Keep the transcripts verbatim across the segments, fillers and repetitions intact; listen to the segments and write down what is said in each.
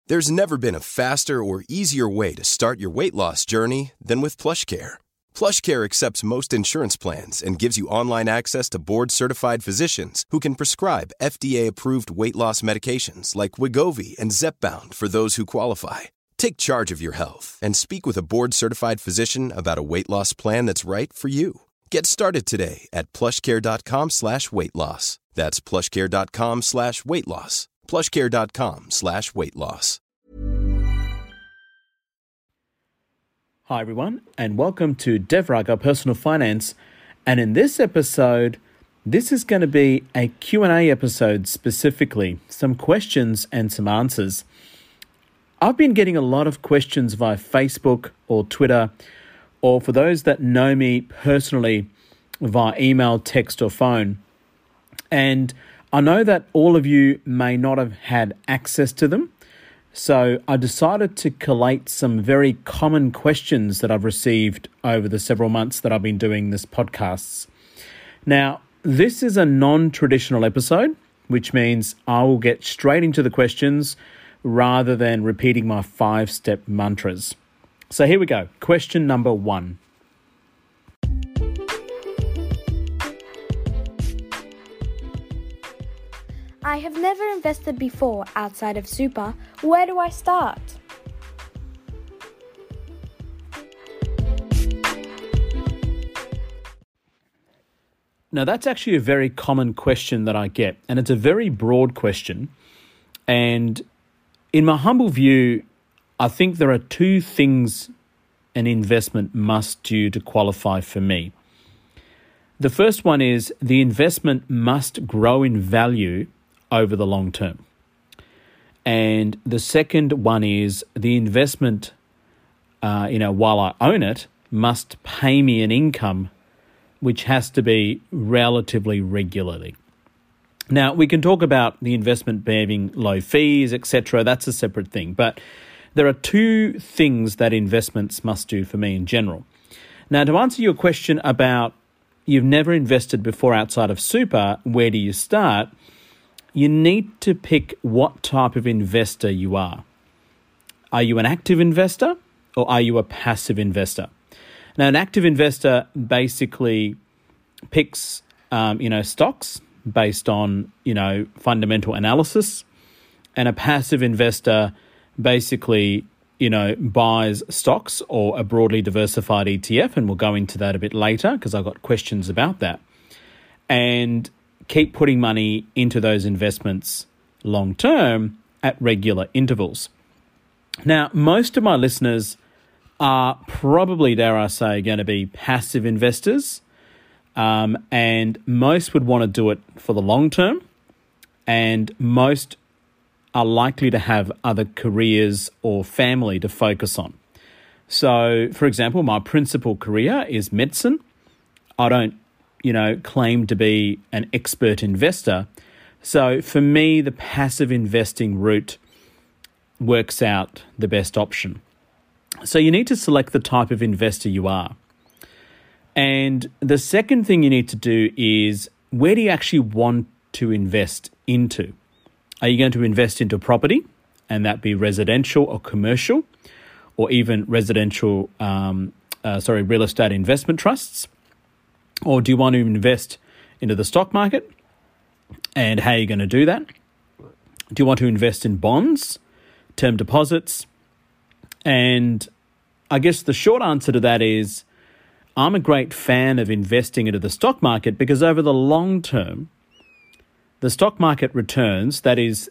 There's never been a faster or easier way to start your weight loss journey than with PlushCare. PlushCare accepts most insurance plans and gives you online access to board-certified physicians who can prescribe F D A-approved weight loss medications like Wegovy and Zepbound for those who qualify. Take charge of your health and speak with a board-certified physician about a weight loss plan that's right for you. Get started today at plushcare.com slash weight loss. That's plushcare.com slash weight loss. plushcare.com slash weight loss. Hi everyone, and welcome to Devraga Personal Finance. And in this episode, this is going to be a Q and A episode specifically, some questions and some answers. I've been getting a lot of questions via Facebook or Twitter, or for those that know me personally, via email, text or phone. And I know that all of you may not have had access to them, so I decided to collate some very common questions that I've received over the several months that I've been doing this podcasts. Now, this is a non-traditional episode, which means I will get straight into the questions rather than repeating my five-step mantras. So here we go. Question number one. I have never invested before outside of super. Where do I start? Now, that's actually a very common question that I get, and it's a very broad question. And in my humble view, I think there are two things an investment must do to qualify for me. The first one is the investment must grow in value over the long term. And the second one is the investment, uh, you know, while I own it, must pay me an income which has to be relatively regularly. Now, we can talk about the investment being low fees, et cetera. That's a separate thing. But there are two things that investments must do for me in general. Now, to answer your question about you've never invested before outside of super, where do you start? You need to pick what type of investor you are. Are you an active investor or are you a passive investor? Now, an active investor basically picks, um, you know, stocks based on, you know, fundamental analysis, and a passive investor basically, you know, buys stocks or a broadly diversified E T F, and we'll go into that a bit later because I've got questions about that. And keep putting money into those investments long term at regular intervals. Now, most of my listeners are probably, dare I say, going to be passive investors, um, and most would want to do it for the long term, and most are likely to have other careers or family to focus on. So, for example, my principal career is medicine. I don't you know, claim to be an expert investor. So for me, the passive investing route works out the best option. So you need to select the type of investor you are. And the second thing you need to do is, where do you actually want to invest into? Are you going to invest into property, and that be residential or commercial, or even residential, um, uh, sorry, real estate investment trusts? Or do you want to invest into the stock market? And how are you going to do that? Do you want to invest in bonds, term deposits? And I guess the short answer to that is, I'm a great fan of investing into the stock market because over the long term, the stock market returns, that is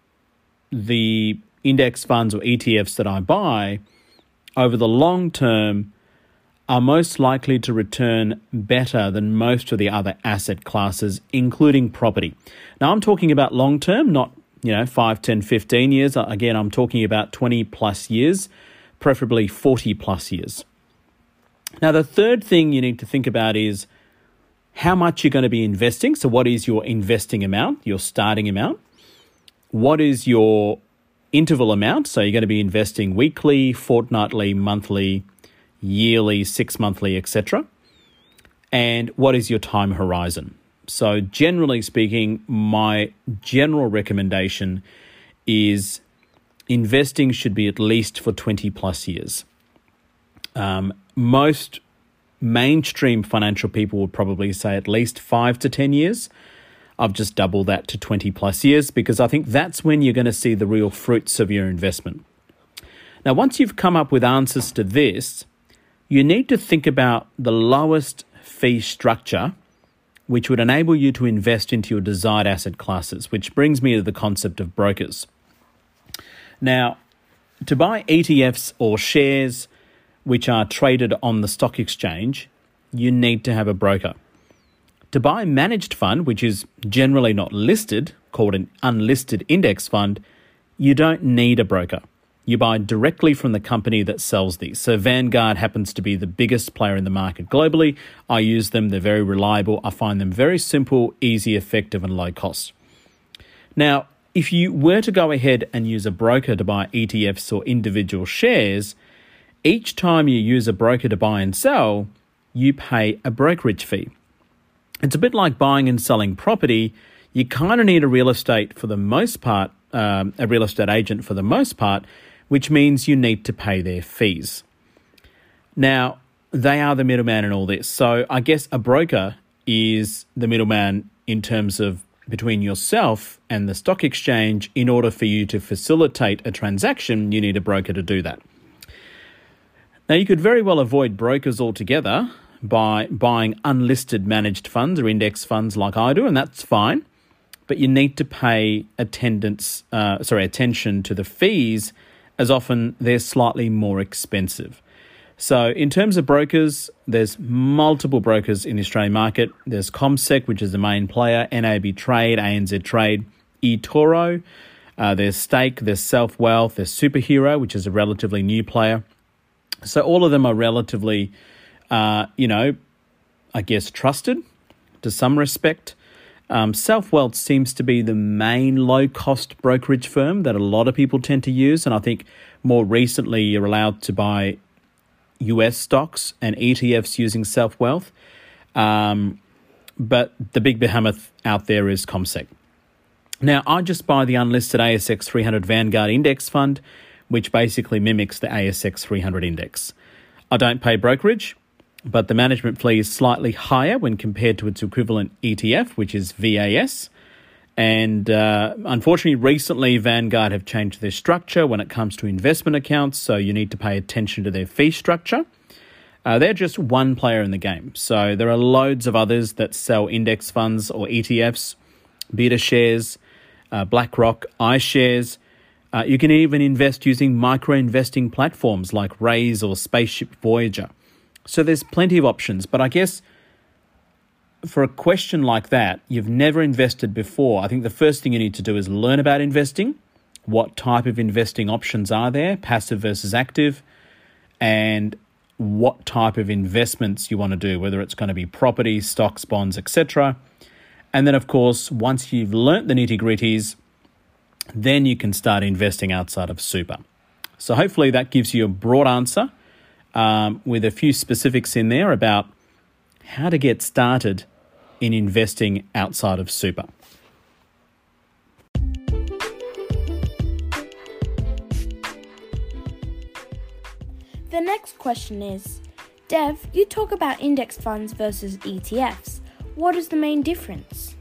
the index funds or E T Fs that I buy, over the long term are most likely to return better than most of the other asset classes, including property. Now, I'm talking about long term, not, you know, five, ten, fifteen years. Again, I'm talking about twenty plus years, preferably forty plus years. Now, the third thing you need to think about is how much you're going to be investing. So what is your investing amount, your starting amount? What is your interval amount? So you're going to be investing weekly, fortnightly, monthly, yearly, six monthly, et cetera. And what is your time horizon? So generally speaking, my general recommendation is investing should be at least for twenty plus years. Um, most mainstream financial people would probably say at least five to ten years. I've just doubled that to twenty plus years because I think that's when you're going to see the real fruits of your investment. Now, once you've come up with answers to this, you need to think about the lowest fee structure which would enable you to invest into your desired asset classes, which brings me to the concept of brokers. Now, to buy E T Fs or shares which are traded on the stock exchange, you need to have a broker. To buy a managed fund, which is generally not listed, called an unlisted index fund, you don't need a broker. You buy directly from the company that sells these. So Vanguard happens to be the biggest player in the market globally. I use them. They're very reliable. I find them very simple, easy, effective, and low cost. Now, if you were to go ahead and use a broker to buy E T Fs or individual shares, each time you use a broker to buy and sell, you pay a brokerage fee. It's a bit like buying and selling property. You kind of need a real estate for the most part, um, a real estate agent for the most part, which means you need to pay their fees. Now, they are the middleman in all this. So I guess a broker is the middleman in terms of between yourself and the stock exchange. In order for you to facilitate a transaction, you need a broker to do that. Now, you could very well avoid brokers altogether by buying unlisted managed funds or index funds like I do, and that's fine. But you need to pay attendance, uh, sorry, attention to the fees, as often they're slightly more expensive. So in terms of brokers, there's multiple brokers in the Australian market. There's CommSec, which is the main player, N A B Trade, A N Z Trade, eToro. Uh, there's Stake, there's Self-Wealth, there's Superhero, which is a relatively new player. So all of them are relatively, uh, you know, I guess trusted to some respect. Um, Self-Wealth seems to be the main low-cost brokerage firm that a lot of people tend to use. And I think more recently you're allowed to buy U S stocks and E T Fs using Self-Wealth. Um, but the big behemoth out there is CommSec. Now, I just buy the unlisted A S X three hundred Vanguard Index Fund, which basically mimics the A S X three hundred index. I don't pay brokerage, but the management fee is slightly higher when compared to its equivalent E T F, which is V A S. And uh, unfortunately, recently, Vanguard have changed their structure when it comes to investment accounts, so you need to pay attention to their fee structure. Uh, they're just one player in the game. So there are loads of others that sell index funds or E T Fs, BetaShares, uh, BlackRock, iShares. Uh, you can even invest using micro-investing platforms like Raise or Spaceship Voyager. So there's plenty of options. But I guess for a question like that, you've never invested before, I think the first thing you need to do is learn about investing. What type of investing options are there, passive versus active, and what type of investments you want to do, whether it's going to be property, stocks, bonds, et cetera. And then, of course, once you've learnt the nitty-gritties, then you can start investing outside of super. So hopefully that gives you a broad answer um, with a few specifics in there about how to get started in investing outside of super. The next question is, Dev, you talk about index funds versus E T Fs. What is the main difference?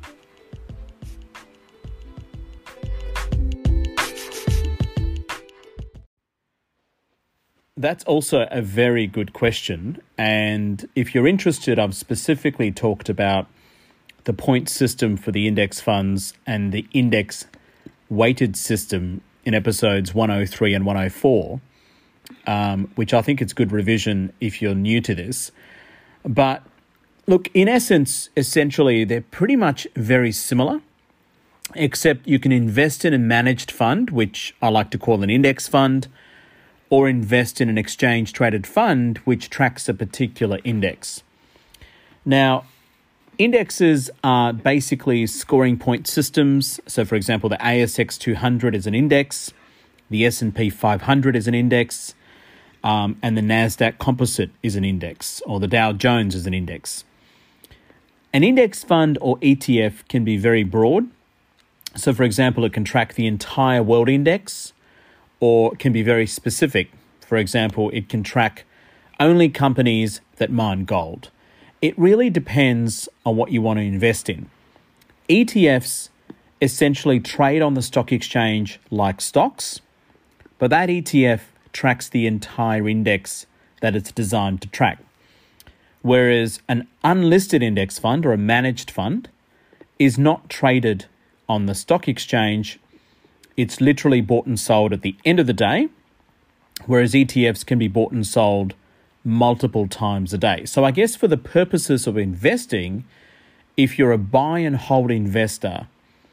That's also a very good question. And if you're interested, I've specifically talked about the point system for the index funds and the index weighted system in episodes one oh three and one oh four, um, which I think it's good revision if you're new to this. But look, in essence, essentially, they're pretty much very similar, except you can invest in a managed fund, which I like to call an index fund, or invest in an exchange-traded fund which tracks a particular index. Now, indexes are basically scoring point systems. So, for example, the A S X two hundred is an index, the S and P five hundred is an index, um, and the NASDAQ Composite is an index, or the Dow Jones is an index. An index fund or E T F can be very broad. So, for example, it can track the entire world index, or can be very specific. For example, it can track only companies that mine gold. It really depends on what you want to invest in. E T Fs essentially trade on the stock exchange like stocks, but that E T F tracks the entire index that it's designed to track. Whereas an unlisted index fund or a managed fund is not traded on the stock exchange. It's literally bought and sold at the end of the day, whereas E T Fs can be bought and sold multiple times a day. So I guess for the purposes of investing, if you're a buy and hold investor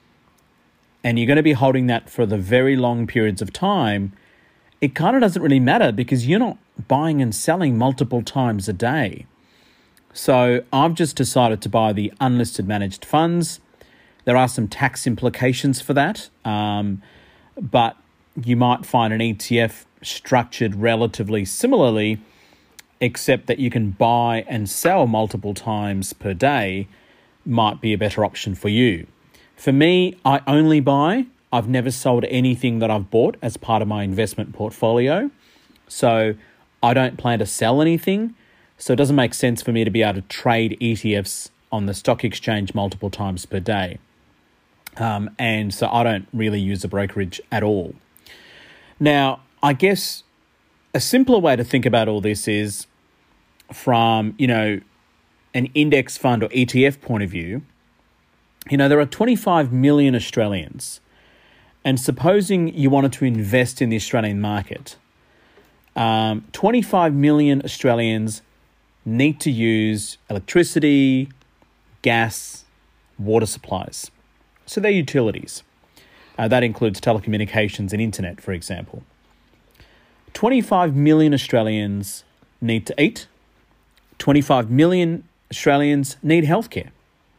and you're going to be holding that for the very long periods of time, it kind of doesn't really matter because you're not buying and selling multiple times a day. So I've just decided to buy the unlisted managed funds. There are some tax implications for that, um, but you might find an E T F structured relatively similarly, except that you can buy and sell multiple times per day might be a better option for you. For me, I only buy. I've never sold anything that I've bought as part of my investment portfolio. So I don't plan to sell anything. So it doesn't make sense for me to be able to trade E T Fs on the stock exchange multiple times per day. Um, and so I don't really use a brokerage at all. Now, I guess a simpler way to think about all this is from, you know, an index fund or E T F point of view. You know, there are twenty-five million Australians. And supposing you wanted to invest in the Australian market, um, twenty-five million Australians need to use electricity, gas, water supplies. So they're utilities. Uh, that includes telecommunications and internet, for example. twenty-five million Australians need to eat. twenty-five million Australians need healthcare.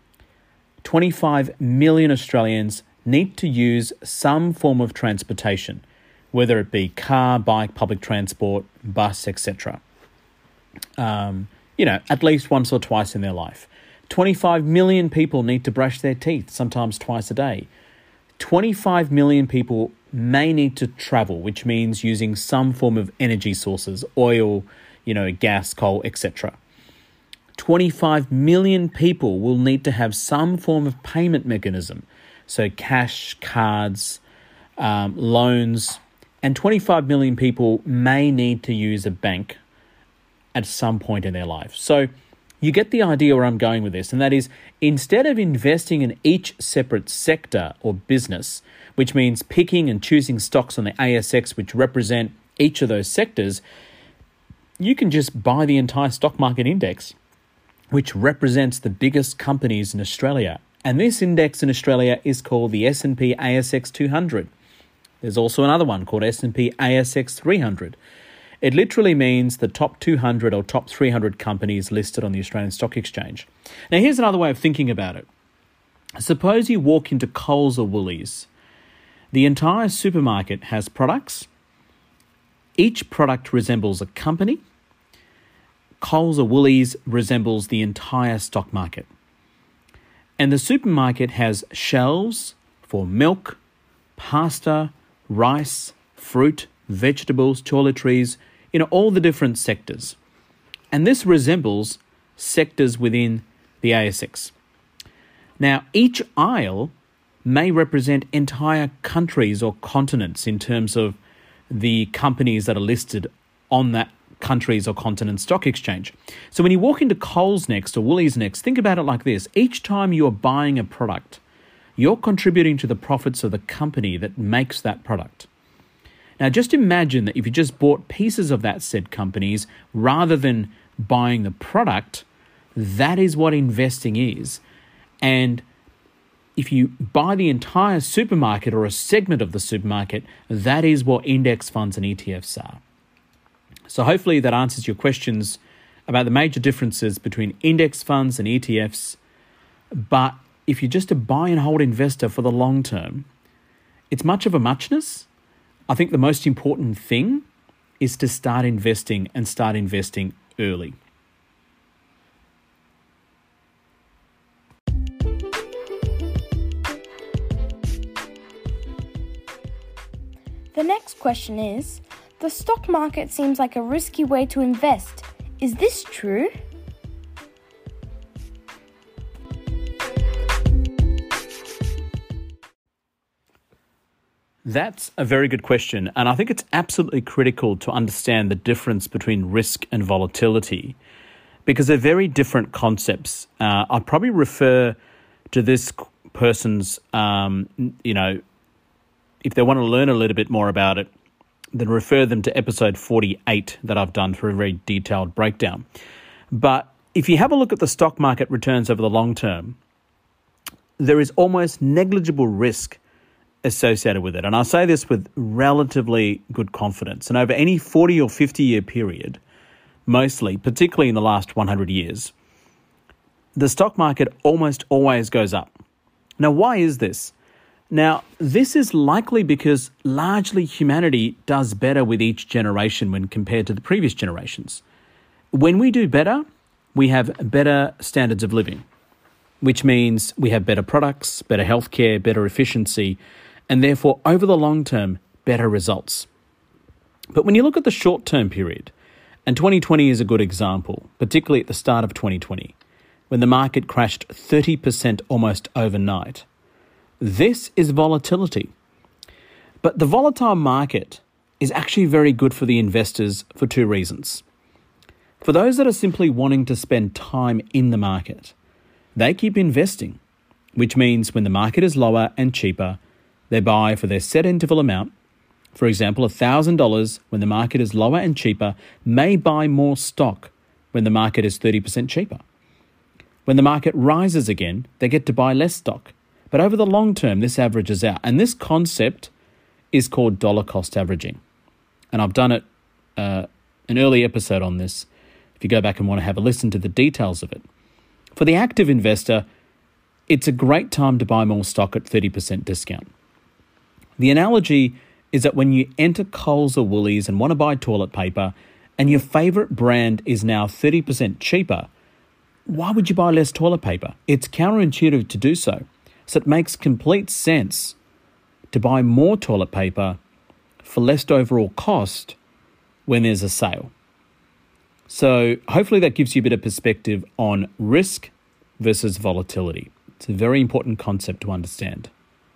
twenty-five million Australians need to use some form of transportation, whether it be car, bike, public transport, bus, et cetera. Um, you know, at least once or twice in their life. twenty-five million people need to brush their teeth, sometimes twice a day. twenty-five million people may need to travel, which means using some form of energy sources, oil, you know, gas, coal, et cetera. twenty-five million people will need to have some form of payment mechanism, so cash, cards, um, loans, and twenty-five million people may need to use a bank at some point in their life. So you get the idea where I'm going with this, and that is instead of investing in each separate sector or business, which means picking and choosing stocks on the A S X which represent each of those sectors, you can just buy the entire stock market index, which represents the biggest companies in Australia. And this index in Australia is called the S and P A S X two hundred. There's also another one called S and P A S X three hundred. It literally means the top two hundred or top three hundred companies listed on the Australian Stock Exchange. Now, here's another way of thinking about it. Suppose you walk into Coles or Woolies. The entire supermarket has products. Each product resembles a company. Coles or Woolies resembles the entire stock market. And the supermarket has shelves for milk, pasta, rice, fruit, vegetables, toiletries, you know, all the different sectors. And this resembles sectors within the A S X. Now, each aisle may represent entire countries or continents in terms of the companies that are listed on that countries or continent stock exchange. So when you walk into Coles next or Woolies next, think about it like this. Each time you're buying a product, you're contributing to the profits of the company that makes that product. Now, just imagine that if you just bought pieces of that said companies rather than buying the product, that is what investing is. And if you buy the entire supermarket or a segment of the supermarket, that is what index funds and E T Fs are. So hopefully that answers your questions about the major differences between index funds and E T Fs. But if you're just a buy and hold investor for the long term, it's much of a muchness. I think the most important thing is to start investing and start investing early. The next question is, the stock market seems like a risky way to invest. Is this true? That's a very good question, and I think it's absolutely critical to understand the difference between risk and volatility because they're very different concepts. Uh, I'll probably refer to this person's, um, you know, if they want to learn a little bit more about it, then refer them to episode forty-eight that I've done for a very detailed breakdown. But if you have a look at the stock market returns over the long term, there is almost negligible risk associated with it. And I say this with relatively good confidence. And over any forty or fifty year period, mostly, particularly in the last one hundred years, the stock market almost always goes up. Now, why is this? Now, this is likely because largely humanity does better with each generation when compared to the previous generations. When we do better, we have better standards of living, which means we have better products, better healthcare, better efficiency, and therefore, over the long term, better results. But when you look at the short-term period, and twenty twenty is a good example, particularly at the start of twenty twenty, when the market crashed thirty percent almost overnight, this is volatility. But the volatile market is actually very good for the investors for two reasons. For those that are simply wanting to spend time in the market, they keep investing, which means when the market is lower and cheaper, they buy for their set interval amount. For example, one thousand dollars when the market is lower and cheaper may buy more stock when the market is thirty percent cheaper. When the market rises again, they get to buy less stock. But over the long term, this averages out. And this concept is called dollar cost averaging. And I've done it, uh, an early episode on this, if you go back and want to have a listen to the details of it. For the active investor, it's a great time to buy more stock at thirty percent discount. The analogy is that when you enter Coles or Woolies and want to buy toilet paper and your favourite brand is now thirty percent cheaper, why would you buy less toilet paper? It's counterintuitive to do so. So it makes complete sense to buy more toilet paper for less overall cost when there's a sale. So hopefully that gives you a bit of perspective on risk versus volatility. It's a very important concept to understand.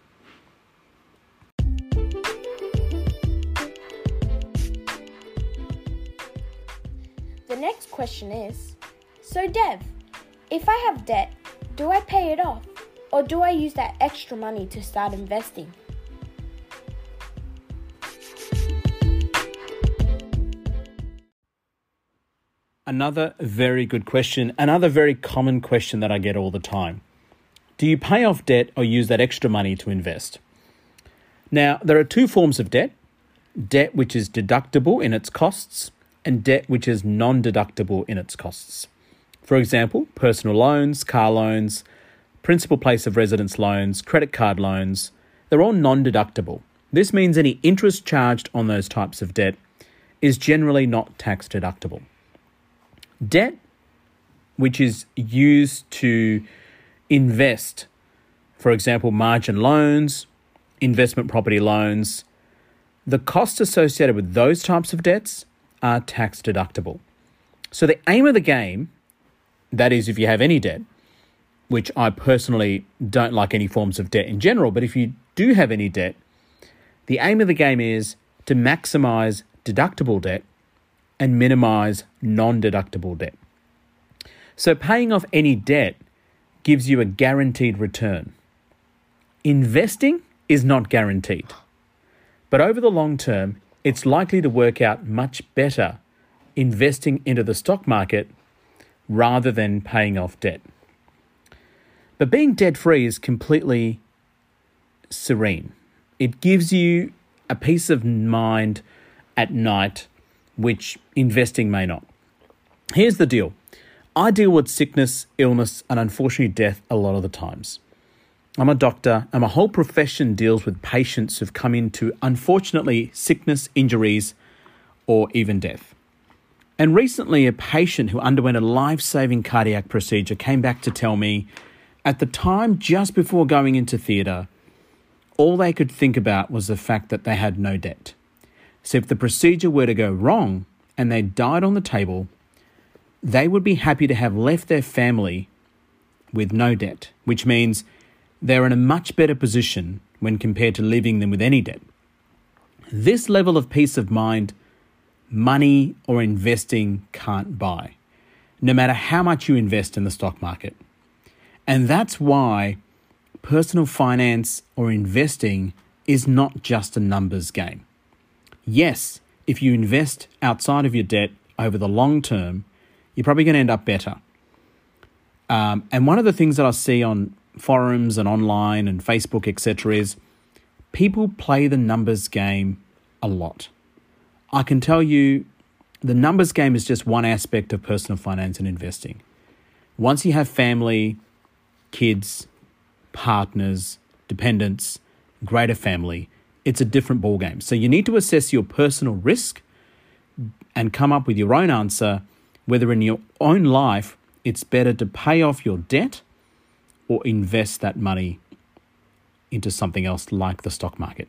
The next question is, so Dev, if I have debt, do I pay it off? Or do I use that extra money to start investing? Another very good question, another very common question that I get all the time. Do you pay off debt or use that extra money to invest? Now, there are two forms of debt. Debt which is deductible in its costs and debt which is non-deductible in its costs. For example, personal loans, car loans, principal place of residence loans, credit card loans, they're all non-deductible. This means any interest charged on those types of debt is generally not tax deductible. Debt, which is used to invest, for example, margin loans, investment property loans, the costs associated with those types of debts are tax deductible. So the aim of the game, that is if you have any debt, which I personally don't like any forms of debt in general, but if you do have any debt, the aim of the game is to maximize deductible debt and minimize non-deductible debt. So paying off any debt gives you a guaranteed return. Investing is not guaranteed, but over the long term, it's likely to work out much better investing into the stock market rather than paying off debt. But being debt-free is completely serene. It gives you a peace of mind at night, which investing may not. Here's the deal. I deal with sickness, illness, and unfortunately death a lot of the times. I'm a doctor, and my whole profession deals with patients who've come into, unfortunately, sickness, injuries, or even death. And recently, a patient who underwent a life-saving cardiac procedure came back to tell me, at the time just before going into theatre, all they could think about was the fact that they had no debt. So if the procedure were to go wrong and they died on the table, they would be happy to have left their family with no debt, which means they're in a much better position when compared to leaving them with any debt. This level of peace of mind, money or investing can't buy, no matter how much you invest in the stock market. And that's why personal finance or investing is not just a numbers game. Yes, if you invest outside of your debt over the long term, you're probably going to end up better. Um, and one of the things that I see on forums and online and Facebook, et cetera, is people play the numbers game a lot. I can tell you the numbers game is just one aspect of personal finance and investing. Once you have family, kids, partners, dependents, greater family, it's a different ballgame. So you need to assess your personal risk and come up with your own answer, whether in your own life it's better to pay off your debt or invest that money into something else like the stock market.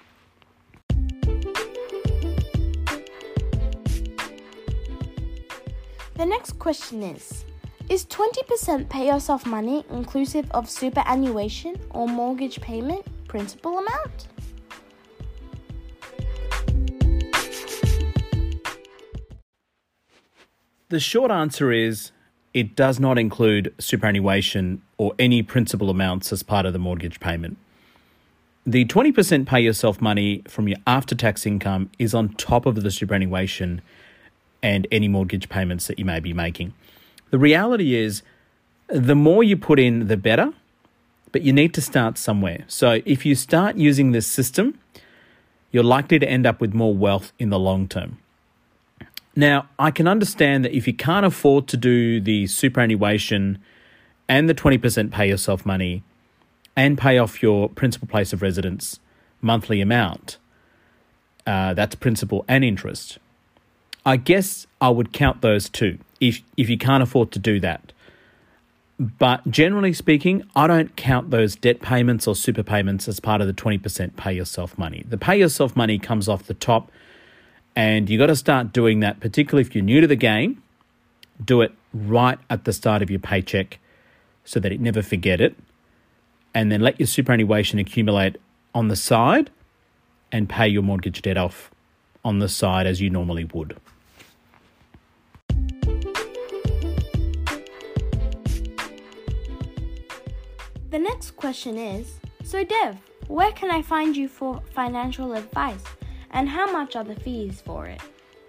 The next question is, is twenty percent pay yourself money inclusive of superannuation or mortgage payment principal amount? The short answer is it does not include superannuation or any principal amounts as part of the mortgage payment. The twenty percent pay yourself money from your after-tax income is on top of the superannuation and any mortgage payments that you may be making. The reality is the more you put in, the better, but you need to start somewhere. So if you start using this system, you're likely to end up with more wealth in the long term. Now, I can understand that if you can't afford to do the superannuation and the twenty percent pay yourself money and pay off your principal place of residence monthly amount, uh, that's principal and interest, I guess I would count those two if, if you can't afford to do that. But generally speaking, I don't count those debt payments or super payments as part of the twenty percent pay yourself money. The pay yourself money comes off the top, and you got to start doing that, particularly if you're new to the game. Do it right at the start of your paycheck so that you never forget it. And then let your superannuation accumulate on the side and pay your mortgage debt off on the side as you normally would. The next question is, so Dev, where can I find you for financial advice? And how much are the fees for it?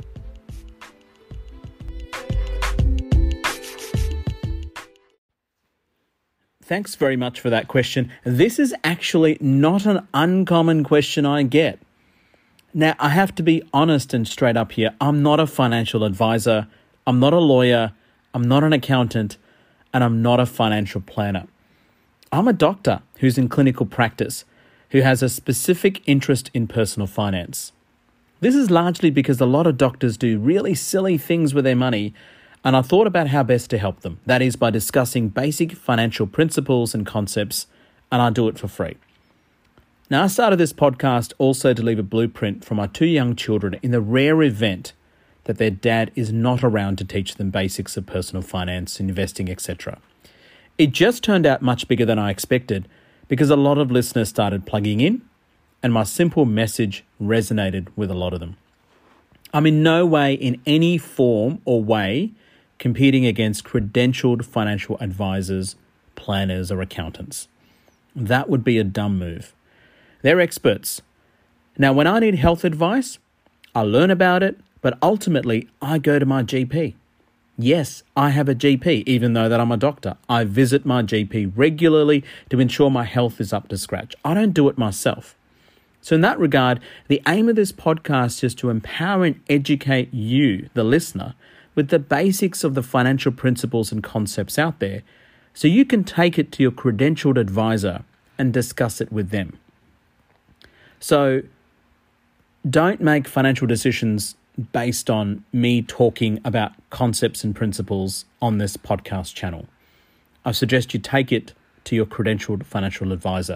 Thanks very much for that question. This is actually not an uncommon question I get. Now, I have to be honest and straight up here. I'm not a financial advisor. I'm not a lawyer. I'm not an accountant. And I'm not a financial planner. I'm a doctor who's in clinical practice, who has a specific interest in personal finance. This is largely because a lot of doctors do really silly things with their money, and I thought about how best to help them. That is by discussing basic financial principles and concepts, and I do it for free. Now, I started this podcast also to leave a blueprint for my two young children in the rare event that their dad is not around to teach them basics of personal finance, investing, et cetera. It just turned out much bigger than I expected because a lot of listeners started plugging in, and my simple message resonated with a lot of them. I'm in no way, in any form or way, competing against credentialed financial advisors, planners, or accountants. That would be a dumb move. They're experts. Now, when I need health advice, I learn about it, but ultimately, I go to my G P. Yes, I have a G P, even though that I'm a doctor. I visit my G P regularly to ensure my health is up to scratch. I don't do it myself. So in that regard, the aim of this podcast is to empower and educate you, the listener, with the basics of the financial principles and concepts out there, so you can take it to your credentialed advisor and discuss it with them. So don't make financial decisions based on me talking about concepts and principles on this podcast channel. I suggest you take it to your credentialed financial advisor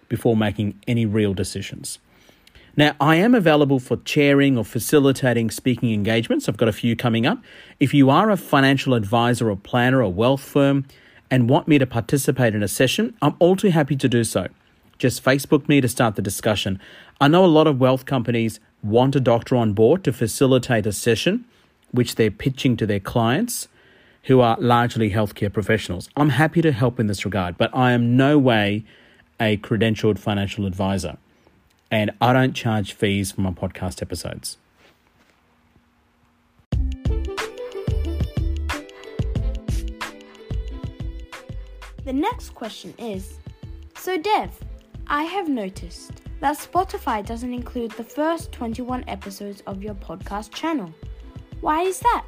before making any real decisions. Now, I am available for chairing or facilitating speaking engagements. I've got a few coming up. If you are a financial advisor or planner or wealth firm and want me to participate in a session, I'm all too happy to do so. Just Facebook me to start the discussion. I know a lot of wealth companies want a doctor on board to facilitate a session, which they're pitching to their clients who are largely healthcare professionals. I'm happy to help in this regard, but I am no way a credentialed financial advisor. And I don't charge fees for my podcast episodes. The next question is, so Dev, I have noticed that Spotify doesn't include the first twenty-one episodes of your podcast channel. Why is that?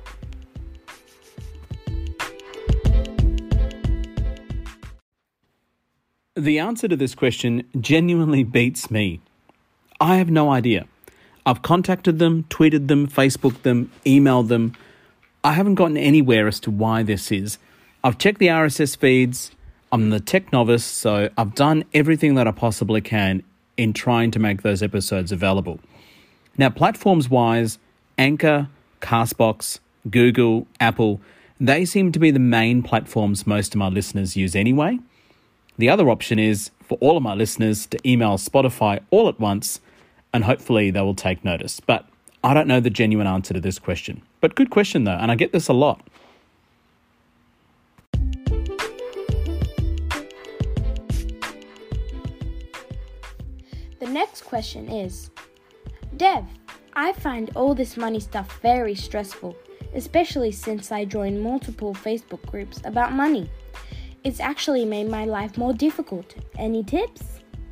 The answer to this question genuinely beats me. I have no idea. I've contacted them, tweeted them, Facebooked them, emailed them. I haven't gotten anywhere as to why this is. I've checked the R S S feeds. I'm the tech novice, so I've done everything that I possibly can in trying to make those episodes available. Now, platforms-wise, Anchor, Castbox, Google, Apple, they seem to be the main platforms most of my listeners use anyway. The other option is for all of my listeners to email Spotify all at once, and hopefully they will take notice. But I don't know the genuine answer to this question. But good question though, and I get this a lot. The next question is, Dev, I find all this money stuff very stressful, especially since I joined multiple Facebook groups about money. It's actually made my life more difficult. Any tips?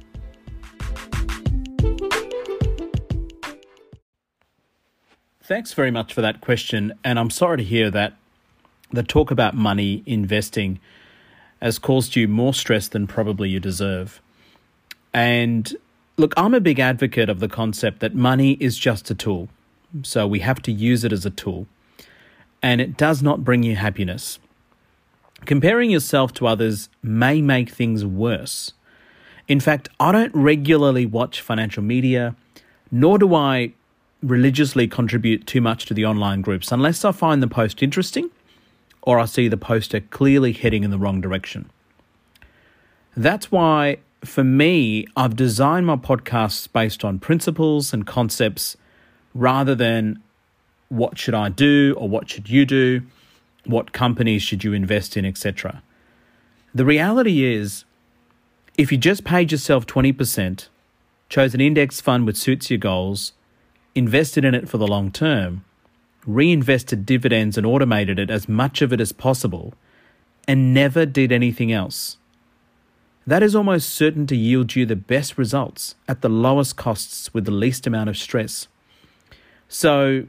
Thanks very much for that question, and I'm sorry to hear that the talk about money investing has caused you more stress than probably you deserve. And look, I'm a big advocate of the concept that money is just a tool, so we have to use it as a tool, and it does not bring you happiness. Comparing yourself to others may make things worse. In fact, I don't regularly watch financial media, nor do I religiously contribute too much to the online groups unless I find the post interesting or I see the poster clearly heading in the wrong direction. That's why, for me, I've designed my podcasts based on principles and concepts rather than what should I do or what should you do, what companies should you invest in, et cetera. The reality is, if you just paid yourself twenty percent, chose an index fund which suits your goals, invested in it for the long term, reinvested dividends and automated it as much of it as possible, and never did anything else, that is almost certain to yield you the best results at the lowest costs with the least amount of stress. So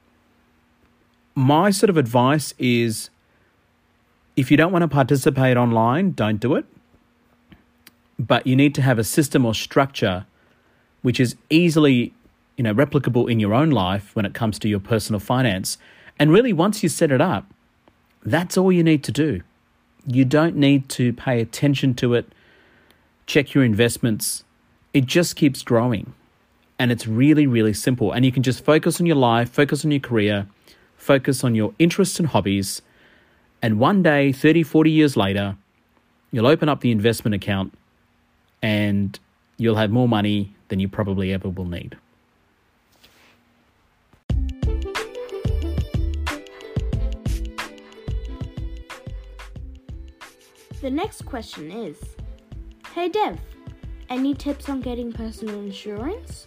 my sort of advice is, if you don't want to participate online, don't do it. But you need to have a system or structure which is easily, you know, replicable in your own life when it comes to your personal finance. And really, once you set it up, that's all you need to do. You don't need to pay attention to it, check your investments. It just keeps growing. And it's really, really simple. And you can just focus on your life, focus on your career, focus on your interests and hobbies. And one day, thirty, forty years later, you'll open up the investment account and you'll have more money than you probably ever will need. The next question is, hey Dev, any tips on getting personal insurance?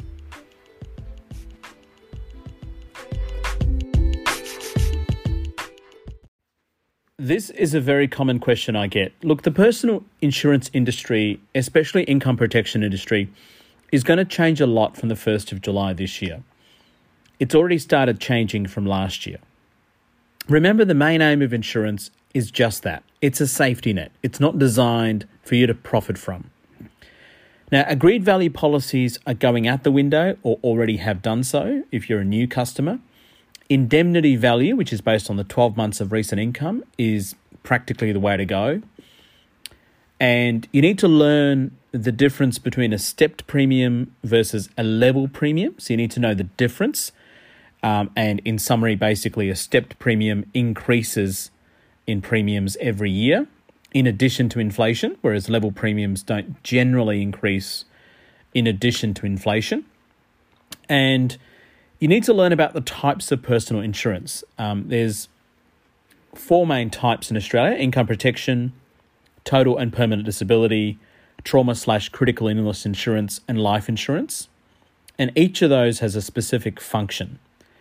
This is a very common question I get. Look, the personal insurance industry, especially income protection industry, is going to change a lot from the first of July this year. It's already started changing from last year. Remember, the main aim of insurance is just that. It's a safety net. It's not designed for you to profit from. Now, agreed value policies are going out the window or already have done so if you're a new customer. Indemnity value, which is based on the twelve months of recent income, is practically the way to go. And you need to learn the difference between a stepped premium versus a level premium. So you need to know the difference. Um, and in summary, basically a stepped premium increases in premiums every year in addition to inflation, whereas level premiums don't generally increase in addition to inflation. And you need to learn about the types of personal insurance. Um, there's four main types in Australia: income protection, total and permanent disability, trauma slash critical illness insurance, and life insurance. And each of those has a specific function.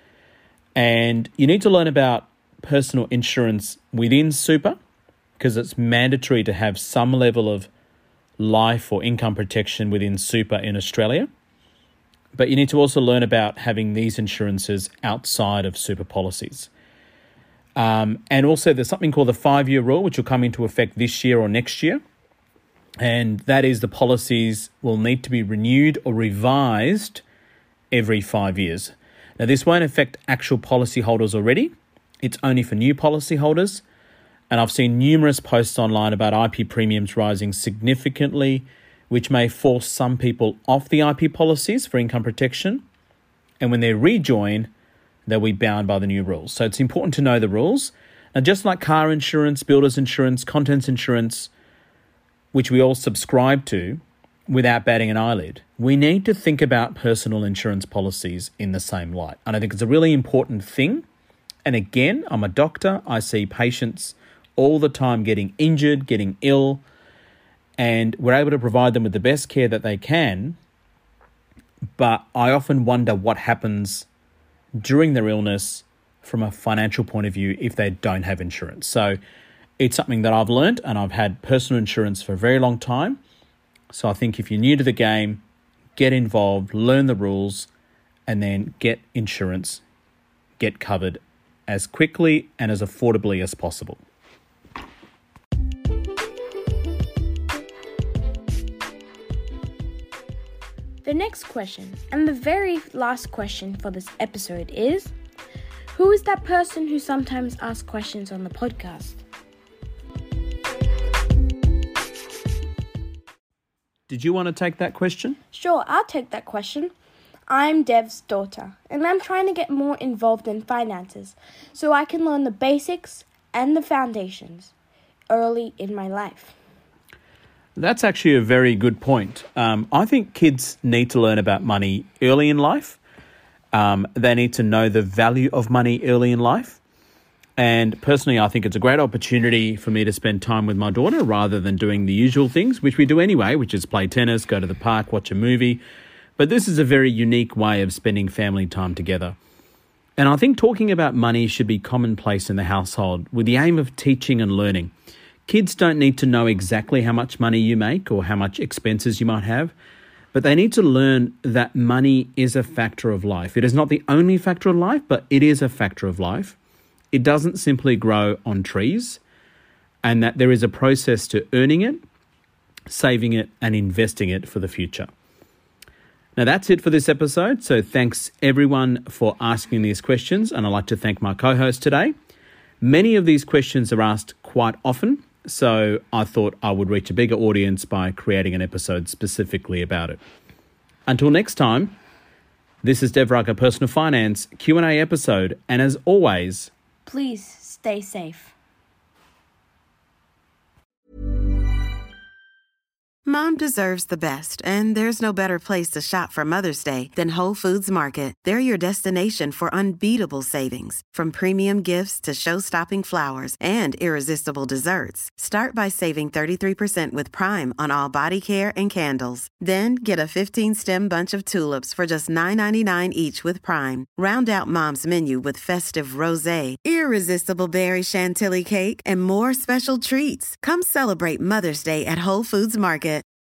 And you need to learn about personal insurance within super, because it's mandatory to have some level of life or income protection within super in Australia. But you need to also learn about having these insurances outside of super policies. Um, and also there's something called the five-year rule, which will come into effect this year or next year. And that is the policies will need to be renewed or revised every five years. Now, this won't affect actual policyholders already. It's only for new policyholders. And I've seen numerous posts online about I P premiums rising significantly, which may force some people off the I P policies for income protection. And when they rejoin, they'll be bound by the new rules. So it's important to know the rules. And just like car insurance, builder's insurance, contents insurance, which we all subscribe to without batting an eyelid, we need to think about personal insurance policies in the same light. And I think it's a really important thing. And again, I'm a doctor. I see patients all the time getting injured, getting ill, and we're able to provide them with the best care that they can. But I often wonder what happens during their illness from a financial point of view if they don't have insurance. So it's something that I've learned, and I've had personal insurance for a very long time. So I think if you're new to the game, get involved, learn the rules, and then get insurance, get covered as quickly and as affordably as possible. The next question, and the very last question for this episode is, who is that person who sometimes asks questions on the podcast? Did you want to take that question? Sure, I'll take that question. I'm Dev's daughter, and I'm trying to get more involved in finances so I can learn the basics and the foundations early in my life. That's actually a very good point. Um, I think kids need to learn about money early in life. Um, they need to know the value of money early in life. And personally, I think it's a great opportunity for me to spend time with my daughter rather than doing the usual things, which we do anyway, which is play tennis, go to the park, watch a movie. But this is a very unique way of spending family time together. And I think talking about money should be commonplace in the household with the aim of teaching and learning. Kids don't need to know exactly how much money you make or how much expenses you might have, but they need to learn that money is a factor of life. It is not the only factor of life, but it is a factor of life. It doesn't simply grow on trees, and that there is a process to earning it, saving it, and investing it for the future. Now, that's it for this episode. So thanks everyone for asking these questions, and I'd like to thank my co-host today. Many of these questions are asked quite often, so I thought I would reach a bigger audience by creating an episode specifically about it. Until next time, this is Dev Rucker Personal Finance Q and A episode, and as always, please stay safe. Mom deserves the best, and there's no better place to shop for Mother's Day than Whole Foods Market. They're your destination for unbeatable savings, from premium gifts to show-stopping flowers and irresistible desserts. Start by saving thirty-three percent with Prime on all body care and candles. Then get a fifteen-stem bunch of tulips for just nine ninety-nine each with Prime. Round out Mom's menu with festive rosé, irresistible berry chantilly cake, and more special treats. Come celebrate Mother's Day at Whole Foods Market.